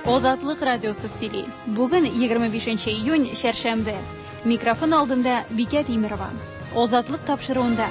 Озатлык радиосы сөйли. Бүген 25 июнь шәршәмбе. Микрофон алдында Бикә Тимирова. Озатлык тапшыруында.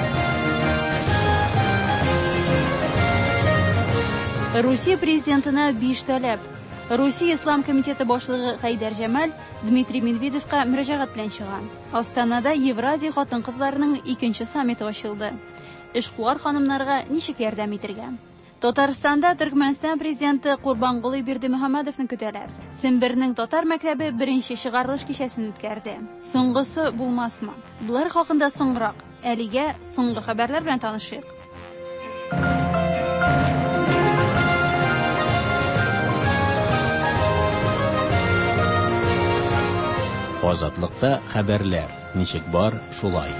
Русия президентына 5 таләп. Русия Ислам комитеты башлыгы Хайдар Джамаль Дмитрий Медведевка мөрәҗәгать белән чыган. Астанада Евразия хатын-кызларының 2нче саммиты ачылды. Эшкуар ханымнарга ничек ярдәм итергә? Татарстанда Төркмәнстан президенты Курбангулы Бердимөхәммәдовны көтәләр. Сембернең татар мәктәбе беренче чыгарылыш кичәсен үткәрде. Соңгысы булмасмы? Булар хакында соңрак. Әлегә соңгы хәбәрләр белән танышыйк. Азатлыкта хәбәрләр. Ничек бар, шулай.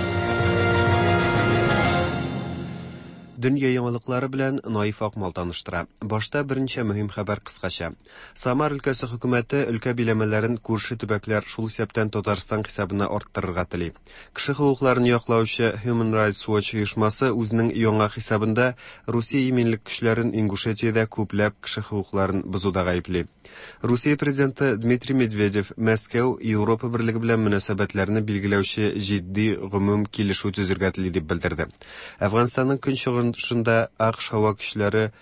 Дөнья яңалыклары белән Наиф Акмал таныштыра. Башта беренче мөһим хәбәр кыскача. Самар өлкәсе хөкүмәте өлкә биләмәләрен күрше төбәкләр шул исәптән Татарстан хисабына арттырырга тели. Кеше хукукларын яклаучы Human Rights Watch оешмасы үзенең яңа хисабында Русия иминлек көчләрен Ингушетиядә күпләп кеше хукукларын бозуда гаепли. Русия президенты Дмитрий Медведев Мәскәү Европа берлеге белән мөнәсәбәтләрне билгеләүче җитди гомум килешү төзергә тели дип белдерде. Әфганстанның көнчыгышында АКШ һава көчләре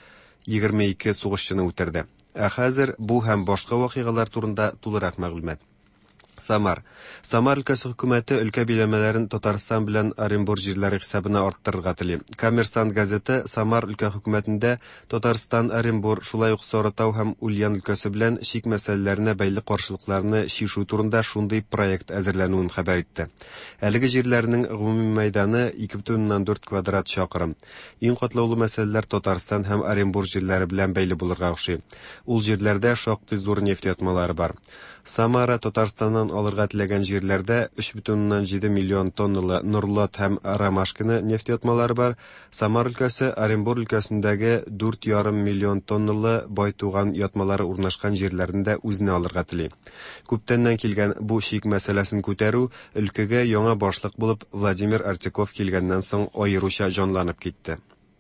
22 сугышчыны үтерде. Ә хәзер бу һәм башка вакыйгалар турында тулырак мәгълүмат. Самар өлкәсе хөкүмәте өлкә биләмәләрен Татарстан белән Оренбур җирләре хисабына арттырырга тели. Коммерсант газеты Самар өлкә хөкүмәтендә Татарстан, Оренбур, шулай ук Сарытау һәм Ульян өлкәсе белән шик мәсьәләләренә бәйле каршылыкларны шишу турында шундый проект әзерләнүен хәбәр итте. Әлеге җирләрнең гомуми мәйданы 2,4 квадрат чакрым. Иң катлаулы мәсьәләләр Татарстан һәм Оренбур җирләре белән бәйле булырга охшый. Ул җирләрдә шактый зур нефть ятмалары бар. Самара Татарстаннан алырга теләгән җирләрдә 3,7 миллион тонналы Нурлат һәм Ромашкины нефть ятмалары бар. Самар өлкәсе Оренбур өлкәсендәге 4,5 миллион тонналы Байтуган ятмалары урнашкан җирләрендә үзенә алырга тели. Күптәннән килгән бу шик мәсьәләсен күтәрү өлкәгә яңа башлык булып Владимир Артиков килгәннән соң аеруча җанланып китте.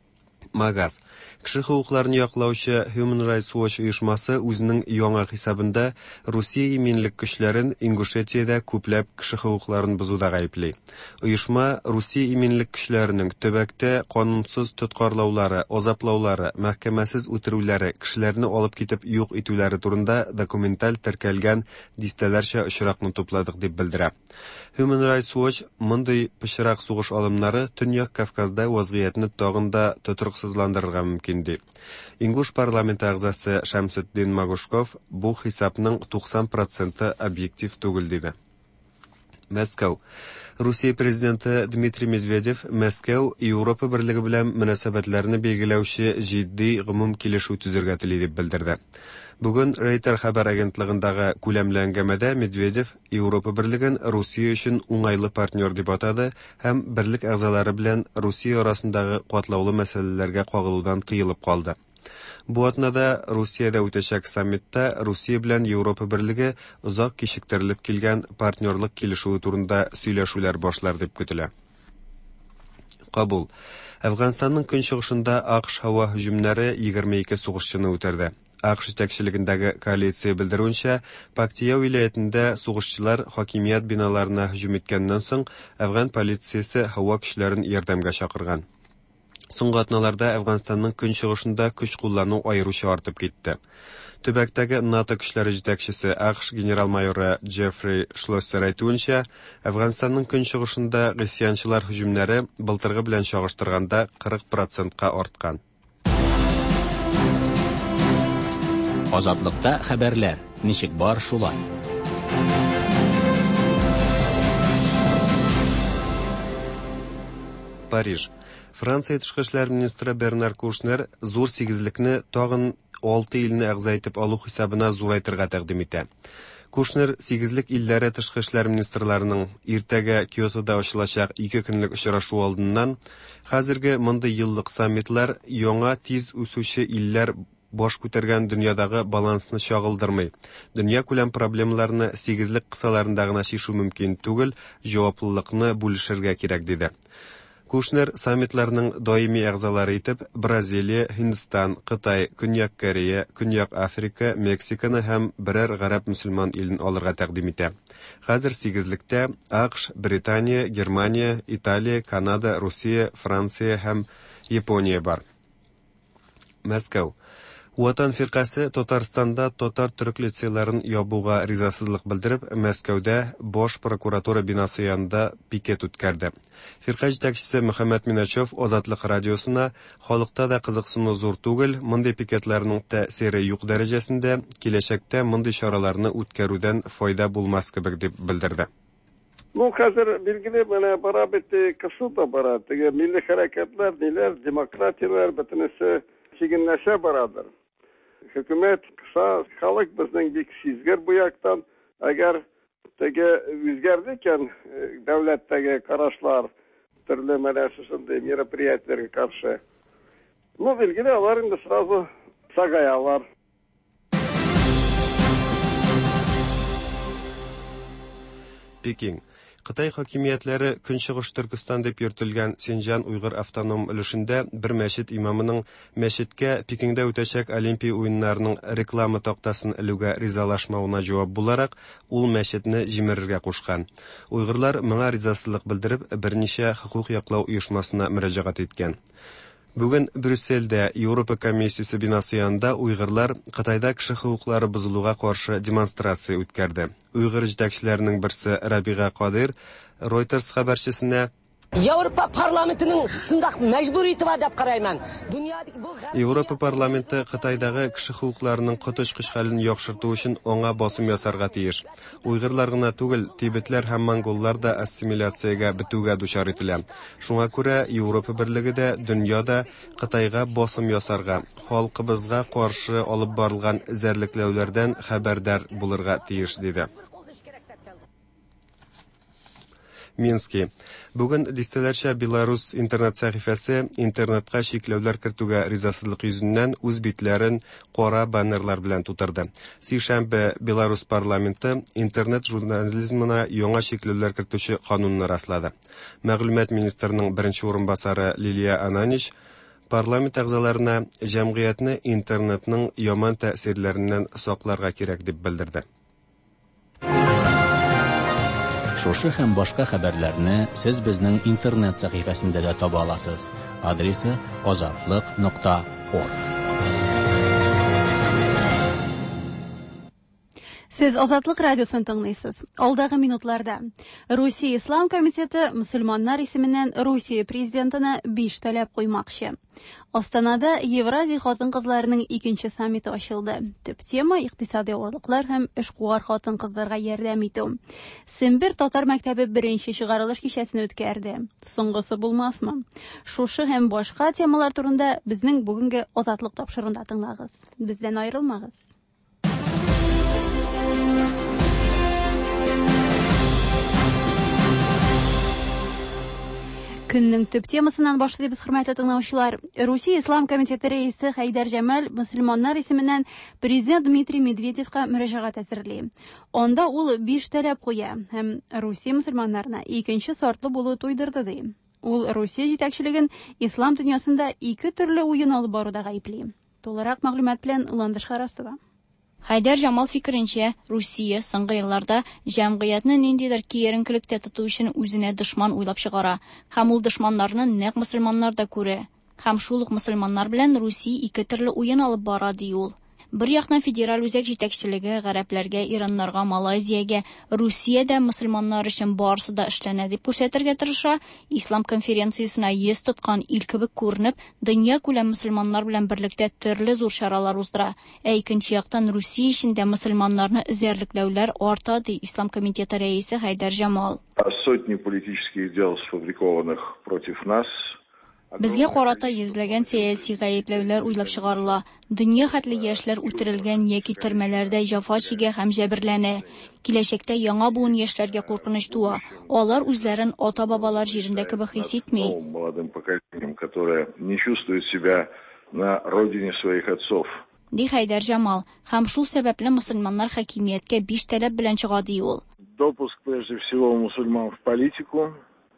Магаз. Кеше хукукларын яклаучы Human Rights Watch оешмасы үзенең яңа хисабында Русия иминлек көчләрен Ингушетиядә күпләп кеше хукукларын бозуда гаепли. Оешма Русия иминлек көчләренең төбәктә канунсыз тоткарлаулары, азаплаулары, мәхкәмәсез үтерүләре, кешеләрне алып китеп юк итүләре турында документаль теркәлгән дистәләрчә очракны тупладык дип белдерә. Human Rights Watch мондый пычрак сугыш алымнары Төньяк Кавказда вазгыятьне тагын да тотрыксызландырырга мөмкин ди. Ингуш парламенты әгъзасы Шәмсетдин Магушков бу хисапның 90% объектив түгел диде. Мәскәү. Русия президенты Дмитрий Медведев Мәскәү Европа берлеге белән мөнәсәбәтләрне билгеләүче җитди гомум килешү төзергә тели дип белдерде. Бүген Рейтер хәбәр агентлыгындагы күләмле әңгәмәдә Медведев Европа берлеген Русия өчен уңайлы партнер дип атады һәм берлек әгъзалары белән Русия арасындагы катлаулы мәсьәләләргә кагылудан тыелып калды. Бу атнада Русиядә үтәчәк саммитта Русия белән Европа берлеге озак кичектерелеп килгән партнерлык килешүе турында сөйләшүләр башлар дип көтелә. Кабул. Әфганстанның көнчыгышында АКШ һава һөҗүмнәре 22 сугышчыны үтерде. АКШ җитәкчелегендәге коалиция белдерүенчә, Пактия вилаятендә сугышчылар хакимият биналарына һөҗүм иткәннән соң Әфган полициясе һава көчләрен ярдәмгә чакырган. Соңгы атналарда Әфганстанның көнчыгышында көч куллану аеруча артып китте. Төбәктәге НАТО көчләре җитәкчесе АКШ генерал-майоры Джеффри Шлоссер әйтүенчә, Әфганстанның көнчыгышында гысьянчылар һөҗүмнәре былтыргы белән чагыштырганда 40%-ка арткан. Азатлыкта хәбәрләр. Ничек бар, шулай. Париж. Франция тышкы эшләр министры Бернар Кушнер зур сигезлекне тагын 6 илне әгъза итеп алу хисабына зурайтырга тәкъдим итә. Кушнер сигезлек илләре тышкы эшләр министрларының иртәгә Киотода ачылачак 2 көнлек очрашу алдыннан хәзерге мондый еллык саммитлар яңа тиз үсүче илләр баш күтәргән дөньядагы балансны чагылдырмый. Дөнья күләм проблемаларны сигезлек кысаларында гына шишу мөмкин түгел, җаваплылыкны бүлешергә кирәк диде. Кушнер саммитларның даими әгъзалары итеп Бразилия, Һиндстан, Кытай, Көньяк Корея, Көньяк Африка, Мексиканы һәм берәр гарәп мөселман илен алырга тәкъдим итә. Хәзер 8-лектә АКШ, Британия, Германия, Италия, Канада, Русия, Франция һәм Япония бар. Мәскәү. Ватан фиркасы Татарстанда татар төрек лицейларын ябуга ризасызлык белдереп, Мәскәүдә Бош прокуратура бинасы янында пикет үткәрде. Фирка җитәкчесе Мөхәммәд Миначев Азатлык радиосына халыкта да кызыксыну зур түгел, мондый пикетларның тәэсире юк дәрәҗәсендә, киләчәктә мондый чараларны үткәрүдән файда булмас кебек дип белдерде. Хәзер билгеле менә бара бите кысылда бара. Теге милли хәрәкәтләр, ниләр, демократияләр бөтенесе чигенләшә барадыр. Хөкүмәт кыса халык безнең бик сизгер бу яктан, әгәр теге үзгәрде икән дәүләттәге карашлар төрле мәсьәләләрдә мероприятиеләргә каршы. Билгеле алар инде сразу сагаялар. Пекин. Кытай хакимиятләре Көнчыгыш Төркстан дип йөртелгән Синҗан Уйгыр автоном өлешендә бер мәчет имамының мәчеткә Пекиндә үтәчәк Олимпия уеннарының реклама тактасын элүгә ризалашмавына җавап буларак, ул мәчетне җимерергә кушкан. Уйгырлар моңа ризасызлык белдереп, берничә хукук яклау оешмасына мөрәҗәгать иткән. Бүген Брюссельдә Европа комиссиясе бинасы янында уйгырлар Кытайда кеше хукуклары бозылуга каршы демонстрация үткәрде. Уйгыр җитәкчеләренең берсе Рабига Кадир Reuters хәбәрчесенә Европа парламентының шундый мәҗбүрияте бар дип карайман. Дөньядагы бу Европа парламенты Кытайдагы кеше хукукларының коточкыч хәлен яхшырту өчен аңа басым ясарга тиеш. Уйгырлар гына түгел, тибетләр һәм монголлар да ассимиляциягә бетүгә дучар ителә. Шуңа күрә Европа берлеге дә дөньяда Кытайга басым ясарга, халкыбызга каршы алып барылган зәрлекләүләрдән хәбәрдар булырга тиеш диде. Мински. Бүген дистәләрчә Беларус интернет сәхифәсе интернетка чикләүләр кертүгә ризасызлык йөзеннән үз битләрен кара баннерлар белән тутырды. Сишәмбе Беларус парламенты интернет журнализмына яңа чикләүләр кертүче канунны раслады. Мәгълүмат министрының беренче урынбасары Лилия Ананич парламент әгъзаларына җәмгыятьне интернетның яман тәэсирләреннән сакларга кирәк дип белдерде. Шушы һәм башка хәбәрләрне сез безнең интернет сәхифәсендә дә таба аласыз. Адресы azatlyk.org. Сез Азатлык радиосын тыңлыйсыз. Алдагы минутларда Русия Ислам комитеты мусульманнар исеменнән Русия президентына 5 таләп куймакчы. Астанада Евразия хатын-кызларының 2нче саммиты ачылды. Төп тема икътисади авырлыклар һәм эшкуар хатын-кызларга ярдәм итү. Сембер татар мәктәбе беренче чыгарылыш кичәсен үткәрде. Соңгысы булмасмы? Шушы һәм башка темалар турында безнең бүгенге Азатлык тапшыруында тыңлагыз. Бездән аерылмагыз. Көннең төп темасыннан башлыйбыз, хөрмәтле тыңлаучылар. Русия Ислам комитеты рәисе Хайдар Җәмәл мөселманнар исеменнән президент Дмитрий Медведевка мөрәҗәгать әзерли. Анда ул 5 таләп куя һәм Русия мөселманнарына 2нче сортлы булу туйдырды ди. Ул Русия җитәкчелеген ислам дөньясында 2 төрле уен алып баруда гаепли. Толырак мәгълүмат белән Ландыш Харасова. Хайдар Җамал фикеренчә, Русия соңгы елларда җәмгыятьне ниндидер киеренкелектә тоту өчен үзенә дошман уйлап чыгара, һәм ул дошманнарны нәкъ мөселманнар да күрә. Һәм шул ук мөселманнар белән Русия 2 төрле уен алып бара ди ул. Бер яктан федераль үзәк җитәкчелеге гарәпләргә, ираннарга, Малайзиягә, Русиядә мөселманнар өчен барысы да эшләнә дип күрсәтергә тырыша, ислам конференциясенә йөз тоткан ил кебек күренеп, дөнья күләм мөселманнар белән берлектә төрле зур чаралар уздыра. Икенче яктан Русия эчендә мөселманнарны эзәрлекләүләр арта ди ислам комитеты рәисе Хайдар Җамал. Сотни политических дел сфабрикованных против нас. Безгә карата йөзләгән сәяси гаепләүләр уйлап чыгарыла. Дөнья хәтле яшьләр үтерелгән яки төрмәләрдә җәфа чигә һәм җәберләнә. Киләчәктә яңа буын яшьләргә куркыныч туа. Алар үзләрен ата-бабалар җирендә кебек хис итми. Молодым поколением, которое не чувствует себя на родине своих отцов. Ди Хайдар Җамал, һәм шул сәбәпле мөселманнар хакимияткә 5 таләп белән чыга ди ул. Допуск прежде всего мусульман в политику,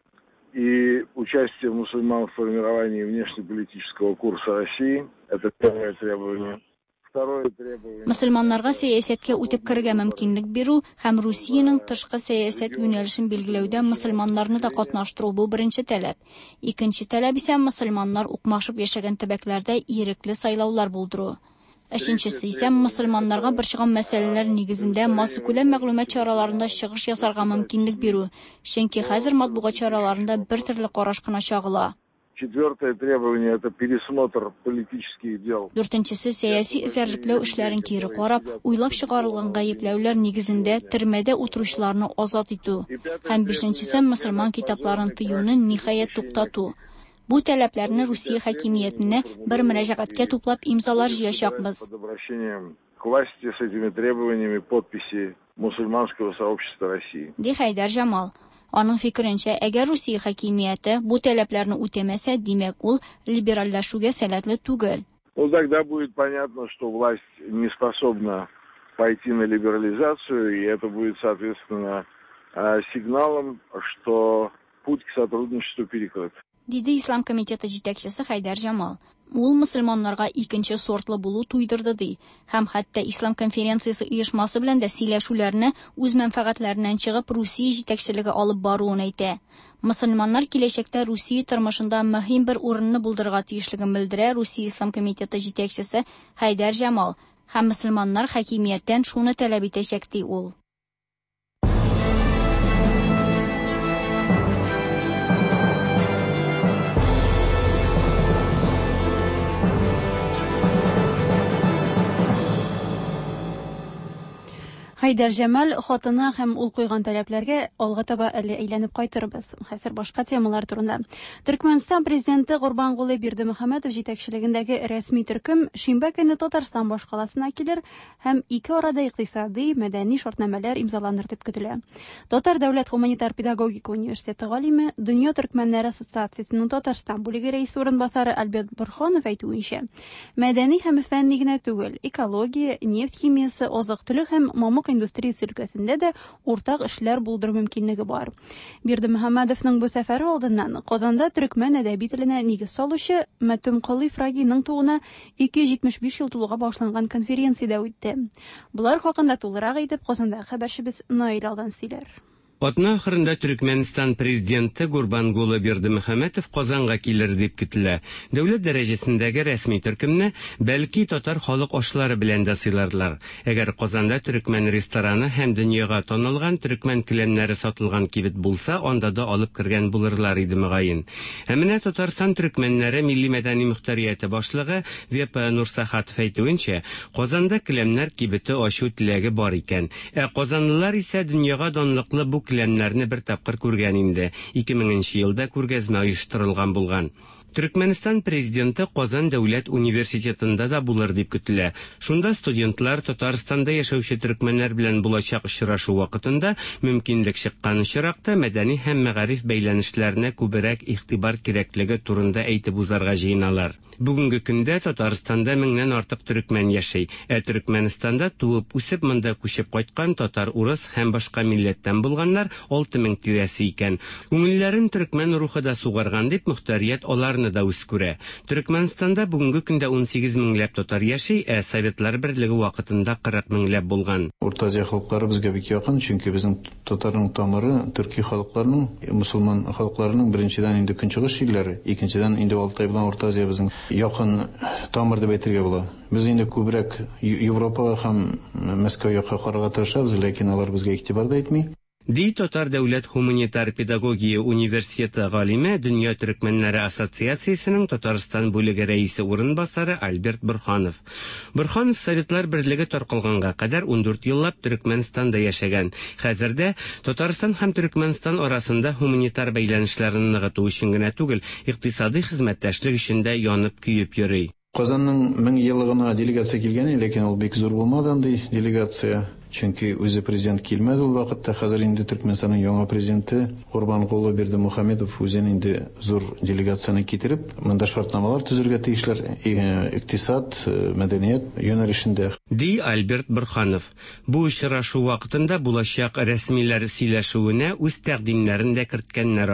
и участие мусульман в формировании внешнеполитического курса России. Это первое требование. Второе требование. Мөселманнарга сәясәткә үтеп керергә мөмкинлек бирү һәм Русиянең тышкы сәясәт юнәлешен билгеләүдә мөселманнарны да катнаштыру бу беренче таләп. Икенче таләп исә мөселманнар укмашып яшәгән төбәкләрдә ирекле сайлаулар булдыру. Өченчесе исә мөселманнарга борчыган мәсьәләләр нигезендә массакүләм мәгълүмат чараларында чыгыш ясарга мөмкинлек бирү. Чөнки хәзер матбугат чараларында бер төрле караш кына чагыла. Четвертое требование – это пересмотр политических дел. Дүртенчесе сәяси эзәрлекләү эшләрен кире карап, уйлап чыгарылган гаепләүләр нигезендә төрмәдә утыручыларны азат итү. Һәм бишенчесе мөселман китапларын тыюны ниһаять туктату. Бу таләпләрне Русия хакимиятенә бер мөрәҗәгатькә туплап имзалар җыячакбыз. Под обращением к власти с этими требованиями подписи мусульманского сообщества России. Ди Хайдар Жамал. Аның фикеренчә, әгәр Русия хакимияте бу таләпләрне үтәмәсә, димәк ул либеральләшүгә сәләтле түгел. Ну, тогда будет понятно, что власть не способна пойти на либерализацию, и это будет, соответственно, сигналом, что путь к сотрудничеству перекрыт. Диде Ислам комитеты җитәкчесе Хайдар Жамал. Ул мөселманнарга икенче сортлы булу туйдырды ди. Һәм хәтта Ислам конференциясе оешмасы белән дә сөйләшүләрне үз мәнфәгатьләреннән чыгып Русия җитәкчелеге алып баруын әйтә. Мөселманнар киләчәктә Русия тормышында мөһим бер урынны булдырырга тиешлеген белдерә Русия Ислам комитеты җитәкчесе Хайдар Жамал. Һәм мөселманнар хакимияттән шуны таләп итәчәк ди ул. Хайдар Жамал хатына һәм ул куйган таләпләргә алга таба әле әйләнеп кайтырбыз. Хәзер башка темалар турында. Төркмәнстан президенты Гурбангулы Бердимөхәммәтов җитәкчелегендәге рәсми төркем шимбә көнне Татарстан башкаласына килер һәм ике арада икътисади, мәдәни шартнамәләр имзаланыр дип көтелә. Татар дәүләт гуманитар педагогика университеты галиме, Дөнья төркмәннәре ассоциациясенең Татарстан бүлеге рәисе урынбасары Альберт Борханов әйтүенчә, мәдәни һәм фәнни генә түгел, экология, нефть химиясе, азык-төлек һәм мамык индустриясе өлкәсендә дә уртак эшләр булдыру мөмкинлеге бар. Бердимөхәммәтовның бу сәфәре алдыннан Казанда төркмән әдәби теленә нигез салучы Мәтүм Кылый Фрагиның тууына 275 ел тулуга башланган конференцияда үтте. Булар хакында тулырак әйтеп Казандагы хәбәрчебез Наил Алдан сөйләр. Атна ахырында Түркменстан президенты Гурбангулы Бердимөхәммәтов Казанга килер дип көтелә. Дәүләт дәрәҗәсендәге рәсми төркемне бәлки татар халык ашлары белән дә сыйларлар. Әгәр Казанда төркмән рестораны һәм дөньяга танылган төркмән киләмнәре сатылган кибет булса, анда да алып кергән булырлар иде мөгаен. Ә менә Татарстан төркмәннәре милли мәдәни мөхтәрияте башлыгы ВП Нурсахатов әйтүенчә, Казанда киләмнәр кибете ачу теләге бар икән. Ә казанлылар исә дөньяга данлыклы бу киләмнәрне бер тапкыр күргән инде. 2000 елда күргәзмә оештырылган булган. Түркменстан президенты Казан дәүләт университетында да булыр дип көтелә. Шунда студентлар Татарстанда яшәүче төркмәннәр белән булачак очрашу вакытында мөмкинлек чыккан очракта мәдәни һәм мәгариф бәйләнешләренә күбрәк игътибар кирәклеге турында әйтеп узарга җыеналар. Бүгенге көндә Татарстанда 1000нән артык төркмән яши. Түркменстанда туып, үсеп, монда күчеп кайткан татар, урыс һәм башка милләттән булганнар 6000 тирәсе икән. Күңелләрен төркмән рухы да сугарган дип мөхтәрият аларны да үз күрә. Төркменстанда бүгенге көндә 18 меңләп татар яши, Советлар Берлеге вакытында 40 меңләп булган. Урта Азия халыклары безгә бик якын, чөнки безнең татарның тамыры төрки халыкларының, мусулман халыкларының беренчедән инде көнчыгыш илләре, икенчедән инде Алтай белән Урта Азия безнең якын тамыр дип әйтергә була. Без инде күбрәк Европага һәм Мәскәүгә карарга тырышабыз, ләкин алар безгә игътибар да итми. Ди Татар дәүләт гуманитар педагогия университеты галиме, Дөнья төркмәннәре ассоциациясенең Татарстан бүлеге рәисе урынбасары Альберт Борханов. Борханов Советлар Берлеге таркалганга кадәр 14 еллап Төркменстанда яшәгән. Хәзердә Татарстан һәм Төркменстан арасында гуманитар бәйләнешләрне ныгыту өчен генә түгел, икътисади хезмәттәшлек өчен дә янып көеп йөри. Казанның 1000 еллыгына делегация килгән, ләкин ул бик зур булмады андый делегация. Чөнки үзе президент килмәде ул вакытта. Хәзер инде Түркменстанның яңа президенты Гурбангулы Бердимөхәммәтов үзен инде зур делегацияны китереп, монда шартнамалар төзергә тиешләр, икътисад, мәдәният юнәлешендә. Ди Альберт Борханов. Бу очрашу вакытында булачак рәсмиләр сөйләшүенә үз тәкъдимнәрен дә керткәннәр алар.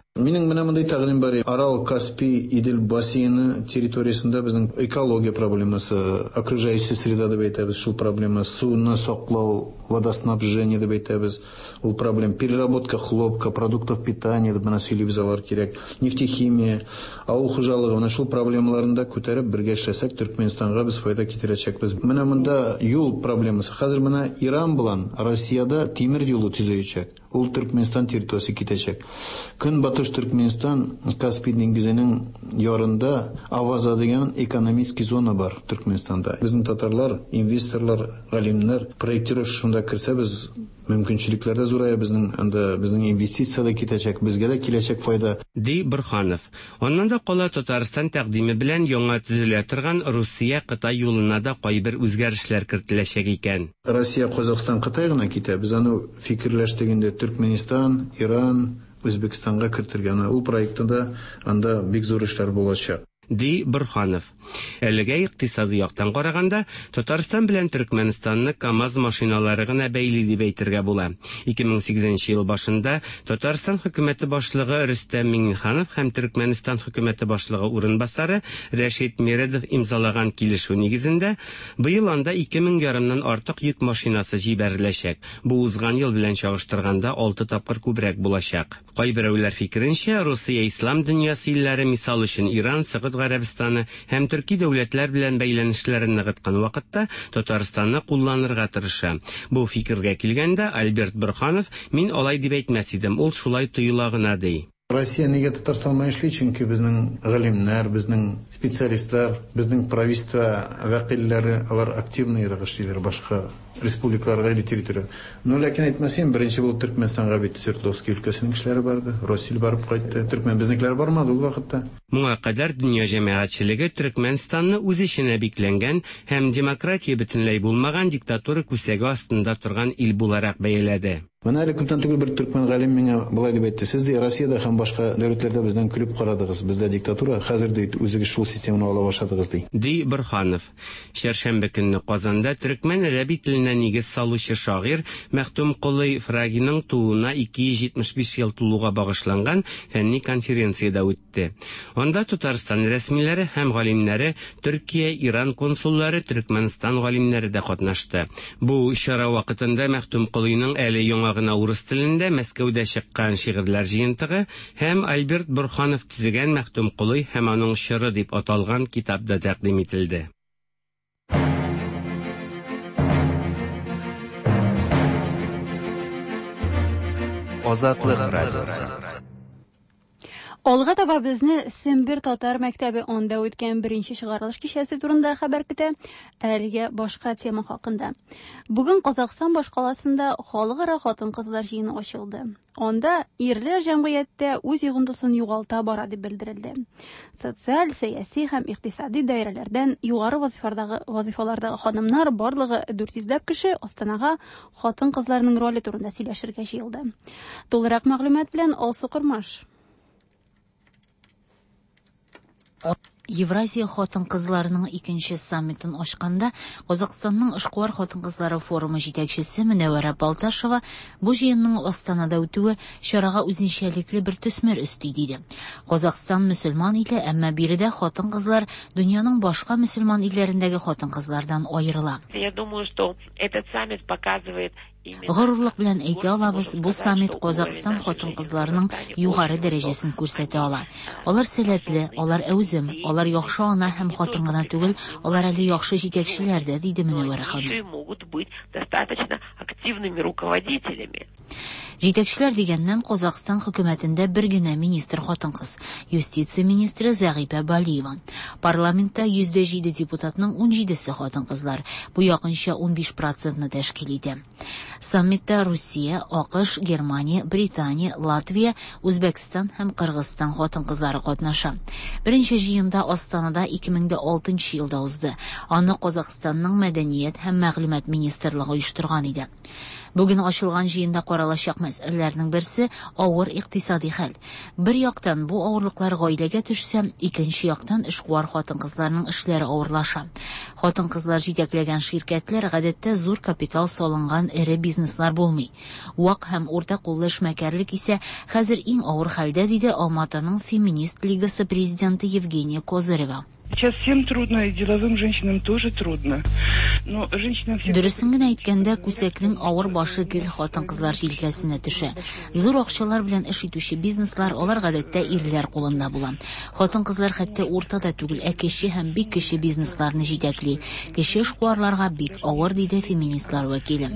Минең менә мондай тәкъдим бар. Арал, Каспий, Идел бассейны территориясында безнең экология проблемасы, окружающая среда дип әйтәбез, шул проблема, суны саклау, водоснабжение дип әйтәбез, ул проблема, переработка хлопка, продуктов питания дип менә сөйлибез алар кирәк, нефтехимия, авыл хуҗалыгы, менә шул проблемаларында күтәреп бергә эшләсәк, Төркменстанга без файда китерәчәкбез. Менә монда юл проблемасы. Хәзер менә Иран белән Россиядә тимер юлы төзәячәк. Ул Түркменстан территориясе китәчәк. Көнбатыш Түркменстан Каспий диңгезенең ярында Аваза дигән экономик зона бар Түркменстанда. Безнең татарлар, инвесторлар, галимнәр, проектировщик шунда керсә, без мөмкинчелекләр дә зурая, безнең инвестиция да китәчәк, безгә дә киләчәк файда. Ди Борханов. Аннан да кала Татарстан тәкъдиме белән яңа төзелә торган Русия-Кытай юлына да кайбер үзгәрешләр кертеләчәк икән. Россия, Казакстан, Кытай гына китә. Без аны фикерләштегендә Түркменстан, Иран, Үзбекстанга кертергән. Ул проектында анда бик зур эшләр булачак. Ди Борханов. Әлегә икътисади яктан караганда Татарстан белән Төркменстанны КАМАЗ машиналары гына бәйли дип әйтергә була. 2008 ел башында Татарстан хөкүмәте башлыгы Рөстәм Миңнеханов һәм Төркменстан хөкүмәте башлыгы урынбасары Рәшит Мередов имзалаган килешү нигезендә быел анда 2000 ярымнан артык йөк машинасы җибәреләчәк. Бу узган ел белән чагыштырганда 6 тапкыр күбрәк булачак. Кайберәүләр фикеренчә, Русия ислам дөньясы илләре, мисал өчен Иран, Сәгъд Гарәбистаны һәм төрки дәүләтләр белән бәйләнешләрен ныгыткан вакытта Татарстанны кулланырга тырыша. Бу фикергә килгәндә Альберт Борханов, мин алай дип әйтмәс идем, ул шулай тоела гына ди. Россия нигә Татарстанга эшли? Чөнки безнең галимнәр, безнең специалистлар, безнең правительство вәкилләре, алар активный эшлиләр башка республикаларга или территория. Но ләкин әйтмәсәм, беренче булып Төркменстанга бит Свердловский өлкәсенең кешеләре барды, Россия барып кайтты, Төркмен безнекләр бармады ул вакытта. Моңа кадәр дөнья җәмәгатьчелеге Төркменстанны үз эченә бикләнгән һәм демократия бөтенләй булмаган диктатура күсәге астында торган ил буларак бәяләде. Менә әле күптән түгел бер төркмен галим миңа булай дип әйтте. Сез дә Россиядә һәм башка дәүләтләрдә бездән көлеп карадыгыз. Бездә диктатура, хәзер дә үзегез шул системаны ала башладыгыз ди. Ди Борханов. Шәршәмбе көнне Казанда төркмен әдәби теленә нигез салучы шагыйрь Мәхтүм Кулый Фрагиның тууына 275 ел тулуга багышланган фәнни конференцияда үтте. Анда Татарстан рәсмиләре һәм галимнәре, Төркия, Иран консуллары, Төркменстан галимнәре дә катнашты. Бу чара вакытында Мәхтүм Кулыйның әле яңа гына урыс телендә Мәскәүдә чыккан шигырьләр җыентыгы һәм Альберт Борханов төзегән Мәхтүм Кулый һәм аның чоры дип аталган китап да тәкъдим ителде. Азатлык радиосы. Алга таба безне Сембер татар мәктәбе анда үткән беренче чыгарылыш кичәсе турында хәбәр көтә. Әлегә башка тема хакында. Бүген Казакстан башкаласында халыкара хатын-кызлар җыены ачылды. Анда ирләр җәмгыятьтә үз йогынтысын югалта бара дип белдерелде. Социаль, сәяси һәм икътисади даирәләрдән югары вазифалардагы ханымнар барлыгы 400 кеше Астанага хатын-кызларның роле турында сөйләшергә җыелды. Тулырак мәгълүмат белән Алсу Кормаш. Евразия хатын-кызларының икенче саммитын ачканда Казакстанның эшкуар хатын-кызлары форумы җитәкчесе Мөнәвәрә Балташева бу җыенның Астанада үтүе чарага үзенчәлекле бер төсмер өсти диде. Казакстан мөселман иле, әмма биредә хатын-кызлар дөньяның башка мөселман илләрендәге хатын-кызлардан аерыла. Я думаю, что этот саммит показывает Горурлык белән әйтә алабыз, бу саммит Казакстан хатын-кызларының югары дәрәҗәсен күрсәтә ала. Алар сәләтле, алар әүзем, алар яхшы ана һәм хатын гына түгел, алар әле яхшы җитәкчеләр дә, диде Мөнәвәрә ханым. могут быть достаточно активными руководителями. Җитәкчеләр дигәннән Казакстан хөкүмәтендә бер генә министр хатын-кыз, юстиция министры Зәгыйпә Балиева. Парламентта 107 депутатның 17се хатын-кызлар, бу якынча 15%-ны тәшкил итә. Саммитта Русия, АКШ, Германия, Британия, Латвия, Үзбәкстан һәм Кыргызстан хатын-кызлары катнаша. Беренче җыенда Астанада 2006 елда узды. Аны Казакстанның мәдәният һәм мәгълүмат министрлыгы оештырган иде. Бүген ачылган җыенда каралачак мәсьәләләрнең берсе авыр икътисади хәл. Бер яктан бу авырлыклар гаиләгә төшсә, икенче яктан эшкуар хатын-кызларның эшләре авырлаша. Хатын-кызлар җитәкләгән ширкәтләр гадәттә зур капитал салынган эре бизнеслар булмый. Вак һәм урта куллы эшмәкәрлек исә хәзер иң авыр хәлдә, диде Алматаның феминист лигасы президенты Евгения Козырева. Сейчас всем трудно, и деловым женщинам тоже трудно. Но женщинам... Дөресен генә әйткәндә, күсәкнең авыр башы гел хатын-кызлар җилкәсенә төшә. Зур акчалар белән эш итүче бизнеслар алар гадәттә ирләр кулында була. Хатын-кызлар хәтта уртада түгел, кече һәм бик кече бизнесларны җитәкли. Кече эшкуарларга бик авыр, диде феминистлар вәкиле.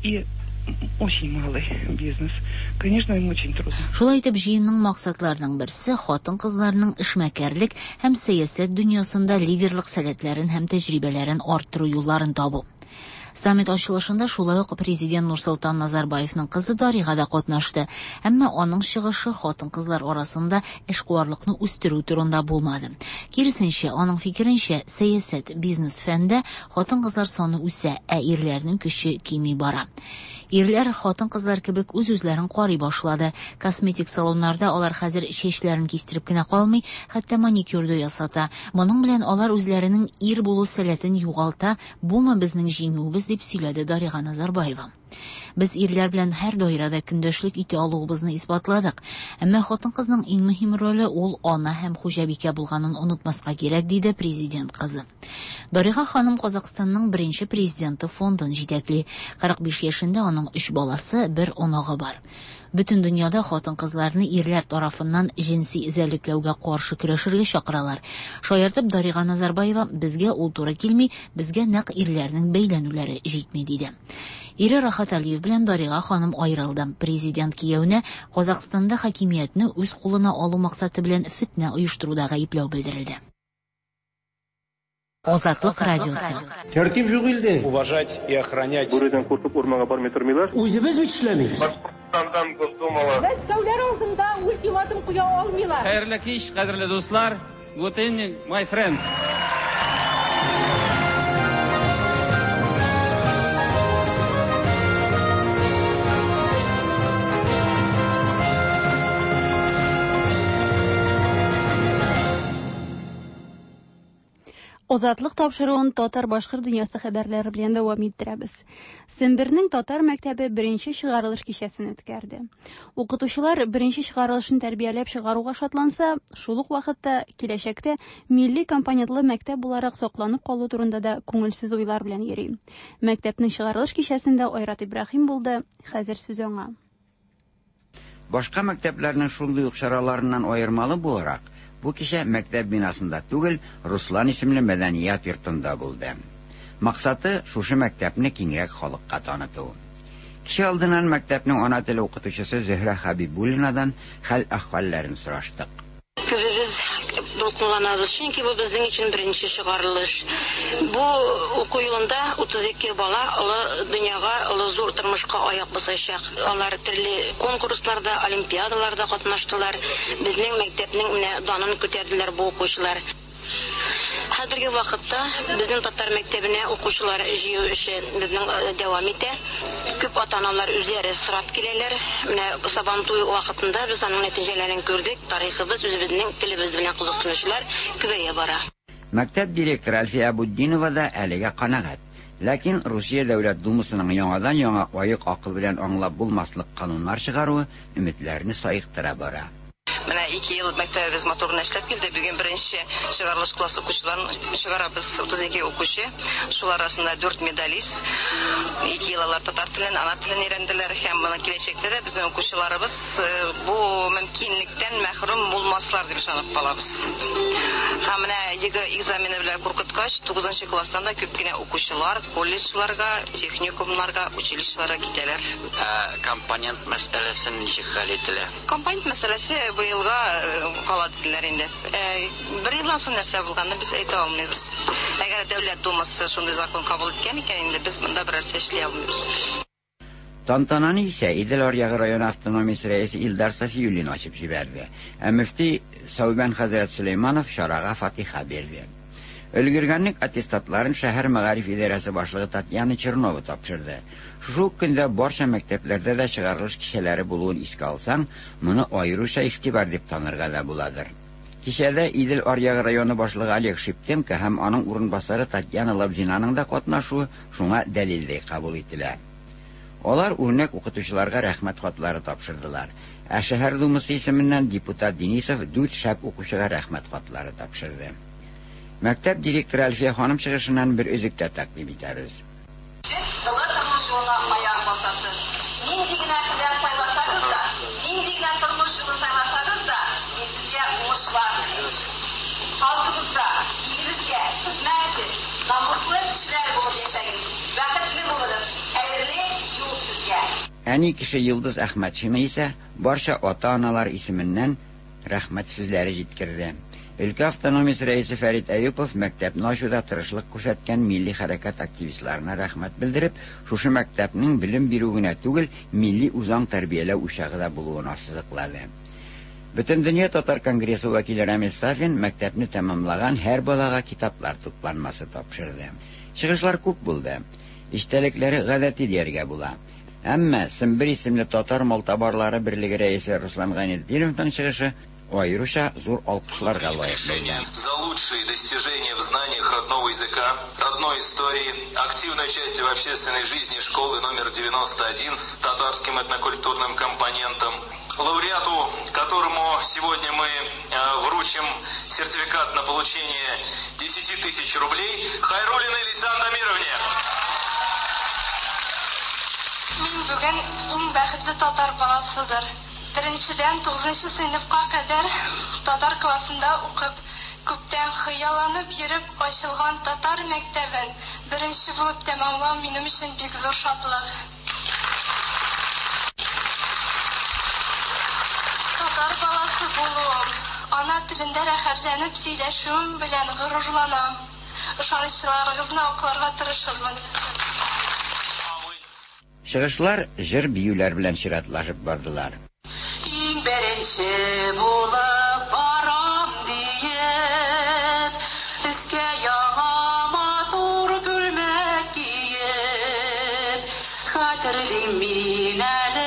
Очень малый бизнес. Конечно, им очень трудно. Шулай итеп, җыенның максатларының берсе хатын-кызларның эшмәкәрлек һәм сәясәт дөньясында лидерлык сәләтләрен һәм тәҗрибәләрен арттыру юлларын табу. Саммит ачылышында шулай ук президент Нурсултан Назарбаевның кызы Дарига да катнашты. Әмма аның чыгышы хатын-кызлар арасында эшкуарлыкны үстерү турында булмады. Киресенчә, аның фикеренчә, сәясәт, бизнес фәндә хатын-кызлар саны үсә, ә ирләрнең көче кими бара. Ирләр хатын-кызлар кебек үз-үзләрен карый башлады. Косметик салоннарда алар хәзер чәчләрен кистереп кенә калмый, хәтта маникюр да ясата. Моның белән алар үзләренең ир булу сәләтен югалта. Бумы безнең җиңүбез, дип сөйләде Дарига Назарбаева. Без ирләр белән һәр даирәдә көндәшлек итә алуыбызны исбатладык. Әмма хатын-кызның иң мөһим роле ул ана һәм хуҗабикә булганын онытмаска кирәк, диде президент кызы. Дарига ханым Казакъстанның беренче президенты фондын җитәкли. 45 яшендә аның 3 баласы, бер онагы бар. Бөтен дөньяда хатын-кызларны ирләр тарафыннан җинси изәлекләүгә каршы көрәшергә чакыралар. Шаяртып Дарига Назарбаева, безгә ул туры килми, безгә нәкъ ирләрнең бәйләнүләре җитми, диде. Ире Рахат Алиев белән Дарига ханым аерылды. Президент кияүне Казакъстанда хакимиятне үз кулына алу максаты белән фитнә оештыруда гаепләү белдерелде. Азатлык радиосы. Тәртип юк илдә. Уважать и охранять. Бүредән куркып урманга бармый тормыйлар. Үзебез бит эшләмибез. Башкортстандан Госдумала. Мәскәүләр алдында ультиматум куя алмыйлар. Хәерле кич, кадерле дуслар. Good evening, my friends. Азатлык тапшыруын татар-башкыр дөньясы хәбәрләре белән дәвам иттерәбез. Сембернең татар мәктәбе беренче чыгарылыш кичәсен үткәрде. Укытучылар беренче чыгарылышын тәрбияләп чыгаруга шатланса, шул ук вакытта киләчәктә милли компонентлы мәктәп буларак сакланып калу турында да күңелсез уйлар белән йөри. Мәктәпнең чыгарылыш кичәсендә Айрат Ибраһим булды. Хәзер сүз аңа. Башка мәктәпләрнең шундый ук чараларыннан аермалы буларак, бу кичә мәктәп бинасында түгел, Руслан исемле мәдәният йортында булды. Максаты шушы мәктәпне киңрәк халыкка таныту. Кичә алдыннан мәктәпнең ана теле укытучысы Зөһрә Хәбибуллинадан хәл-әхвалләрен сораштык. Көбебез дулкынланабыз, чөнки бу безнең өчен беренче чыгарылыш. Бу уку елында 32 бала олы дөньяга, олы зур тормышка аяк басачак. Алар төрле конкурсларда, олимпиадаларда катнаштылар. Безнең мәктәпнең менә данын күтәрделәр бу укучылар. Хәзерге вакытта безнең татар мәктәбенә укучылар җыю эше безнең дәвам итә. Күп ата-аналар үзләре сорап киләләр. Менә Сабантуй вакытында без аның нәтиҗәләрен күрдек. Тарихыбыз, үзебезнең телебез белән кызыксынучылар күбәя бара. Мәктәп директоры Әлфия Абуддинова да әлегә канагать. Ләкин Русия Дәүләт Думасының яңадан-яңа аек акыл белән аңлап булмаслык кануннар чыгаруы өметләрне саектыра бара. Менә 2 ел мәктәбебез моторын эшләп килде. Бүген беренче чыгарылыш класс укучыларын чыгарабыз, 32 укучы. Шулар арасында 4 медалист. 2 ел алар татар телен, ана телен өйрәнделәр һәм моны киләчәктә дә безнең укучыларыбыз бу мөмкинлектән мәхрүм булмаслар дип ышанып калабыз. Һәм менә экзамены белән куркыткач, 9 класстан да күп кенә укучылар колледжларга, техникумнарга, училищеларга китәләр. Компонент мәсьәләсен ничек хәл ителә? Компонент мәсьәләсе елга кала диләр инде. Бер елдан соң нәрсә булганны без әйтә алмыйбыз. Әгәр Дәүләт Думасы шундый закон кабул иткән икән, инде без монда берәр эшли алмыйбыз. Тантананы исә Идел Аръягы районы автономиясе рәисе Илдар Сафиуллин ачып җибәрде. Мөфти Саубан хәзрәт Сөләйманов чарага фатиха бирде. Өлгергәнлек аттестатларын шәһәр мәгариф идарәсе башлыгы Татьяна Чернова тапшырды. Шушы көндә барча мәктәпләрдә дә чыгарылыш кичәләре булуын искә алсаң, моны аеруча игътибар дип танырга да буладыр. Кичәдә Идел Аръягы районы башлыгы Олег Шиптенко һәм аның урынбасары Татьяна Лабзинаның да катнашуы шуңа дәлилдәй кабул ителә. Алар үрнәк укытучыларга рәхмәт хатлары тапшырдылар. Ә шәһәр думасы исеменнән депутат Денисов 4 шәп укучыга рәхмәт хатлары тапшырды. Мәктәп директоры Әлфия ханым чыгышыннан бер өзектә тәкъдим итәбез. Нинди генә кадәр сайласагыз да, нинди генә тормыш юлын сайласагыз да, мин сезгә уңышлар телим. Халкыбызга, илебезгә хезмәт итеп, намуслы кешеләр булып яшәгез. Бәхетле булыгыз. Хәерле юл сезгә. Әни кеше Йылдыз Әхмәтшина исә барча ата-аналар исеменнән рәхмәт сүзләре җиткерде. Өлкә автономиясе рәисе Фәрит Әюпов мәктәпне ачуда тырышлык күрсәткән милли хәрәкәт активистларына рәхмәт белдереп, шушы мәктәпнең белем бирү генә түгел, милли үзаң тәрбияләү учагы да булуын ассызыклады. Бөтендөнья татар конгрессы вәкиле Рамил Сафин мәктәпне тәмамлаган һәр балага китаплар тупланмасы тапшырды. Чыгышлар күп булды. Иштәлекләре гадәти дияргә була. Әмма Сембер исемле татар малтабарлары берлеге рәисе Руслан Ганетдиновның чыгышы аеруча зур алкышларга лаек булды. За лучшие достижения в знаниях родного языка, родной истории, активное участие в общественной жизни школы номер 91 с татарским этнокультурным компонентом, лауреату, которому сегодня мы вручим сертификат на получение 10 000 рублей, Хайруллиной Лейсан Дамировне. Мин бүген иң бәхетле татар баласыдыр. Беренчедән 9нчы сыйныфка кадәр татар классында укып, күптән хыялланып йөреп ачылган татар мәктәбен беренче булып тәмамлау минем өчен бик зур шатлык. Татар баласы булуым, ана телендә рәхәтләнеп сөйләшүем белән горурланам. Ышанычларыгызны акларга тырышырмын. Чыгышлар җыр биюләр белән чиратлашып бардылар. Беренче булып барам диеп, өскә яңа матур күлмәк киеп, хәтерлим мин әле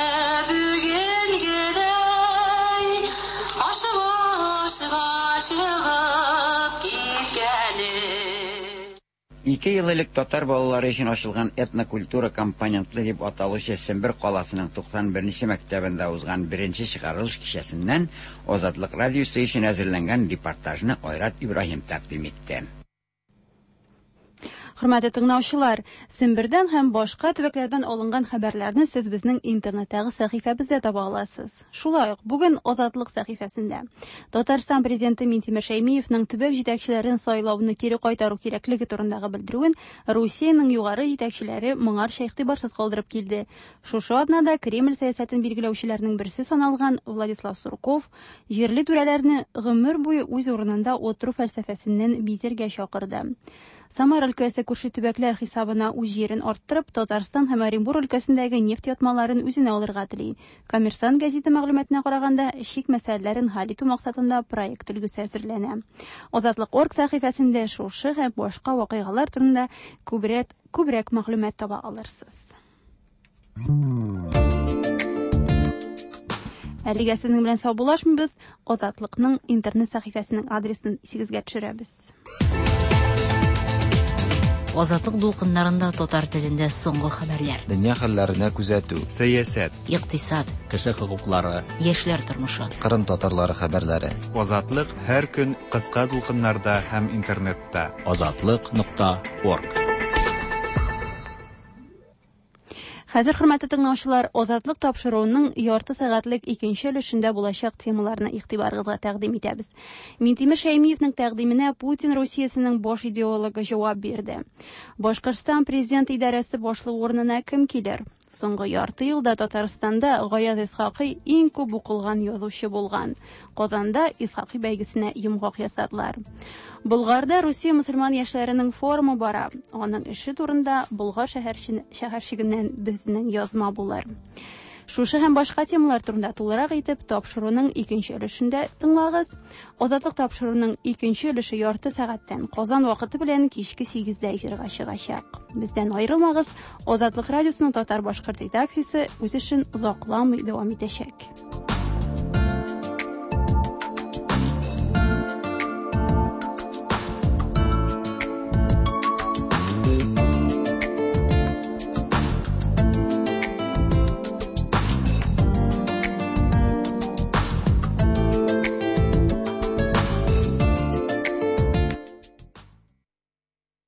бүгенгедәй, ашыга чыгып киткәне. 2 ел элек татар балалары өчен ачылган этнокультура компонентлы дип аталучы Сембер каласының 91нче мәктәбендә узган беренче чыгарылыш кичәсеннән Азатлык радиосы өчен әзерләнгән репортажны Айрат Ибраһим тәкъдим итте. Хөрмәтле тыңлаучылар, Сембердән һәм башка төбәкләрдән алынган хәбәрләрне сез безнең интернеттагы сәхифәбездә таба аласыз. Шулай ук бүген Азатлык сәхифәсендә Татарстан президенты Минтимер Шәймиевнең төбәк җитәкчеләрен сайлауны кире кайтару кирәклеге турындагы белдерүен Русиянең югары җитәкчеләре моңарча игътибарсыз калдырып килде. Шушы атнада Кремль сәясәтен билгеләүчеләрнең берсе саналган Владислав Сурков җирле түрәләрне гомер буе үз урынында отыру фәлсәфәсеннән бизергә чакырды. Самар өлкәсе күрше төбәкләр хисабына үз җирен арттырып, Татарстан һәм Оренбур өлкәсендәге нефть ятмаларын үзенә алырга тели. Коммерсант гәзите мәгълүматына караганда, шик мәсьәләләрен хәл итү максатында проект өлгесе әзерләнә. Азатлык.орг сәхифәсендә шушы һәм башка вакыйгалар турында күбрәк мәгълүмат таба алырсыз. Әлегә сезнең белән саубулашмыйбыз. Азатлыкның интернет сәхифәсенең адресын исегезгә төшерәбез. Азатлык дулкыннарында татар телендә соңгы хәбәрләр. Дөнья хәлләренә күзәтү, сәясәт, икътисад, кеше хокуклары, яшьләр тормышы, Кырым татарлары хәбәрләре. Азатлык һәр көн кыска дулкыннарда һәм интернетта. Azatlyk.org. Хәзер, хөрмәтле тыңлаучылар, Азатлык тапшыруының ярты сәгатьлек икенче өлешендә булачак темаларны игътибарыгызга тәкъдим итәбез. Минтимер Шәймиевнең тәкъдименә Путин Русиясының баш идеологы җавап бирде. Башкортстан президент идарәсе башлыгы урынына кем килер? Соңгы ярты елда Татарстанда Гаяз Исхакый иң күп укылган язучы булган. Казанда Исхакый бәйгесенә йомгак ясадылар. Болгарда Русия мөселман яшьләренең форумы бара. Аның эше турында Болгар шәһәрчегеннән безнең язма булыр. Шушы һәм башка темалар турында тулырак итеп тапшыруның икенче өлешендә тыңлагыз. Азатлык тапшыруның икенче өлеше ярты сәгатьтән Казан вакыты белән кичке 8-дә эфирга чыгачак. Бездән аерылмагыз. Азатлык радиосының татар-башкорт редакциясе үз эшен озакламый дәвам итәчәк.